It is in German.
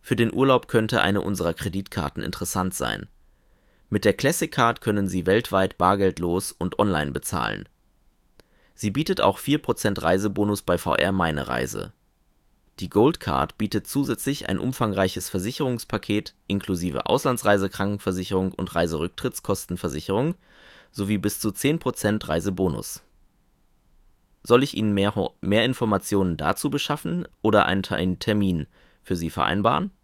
Für den Urlaub könnte eine unserer Kreditkarten interessant sein. Mit der Classic Card können Sie weltweit bargeldlos und online bezahlen. Sie bietet auch 4% Reisebonus bei VR Meine Reise. Die Gold Card bietet zusätzlich ein umfangreiches Versicherungspaket inklusive Auslandsreisekrankenversicherung und Reiserücktrittskostenversicherung sowie bis zu 10% Reisebonus. Soll ich Ihnen mehr Informationen dazu beschaffen oder einen Termin für Sie vereinbaren?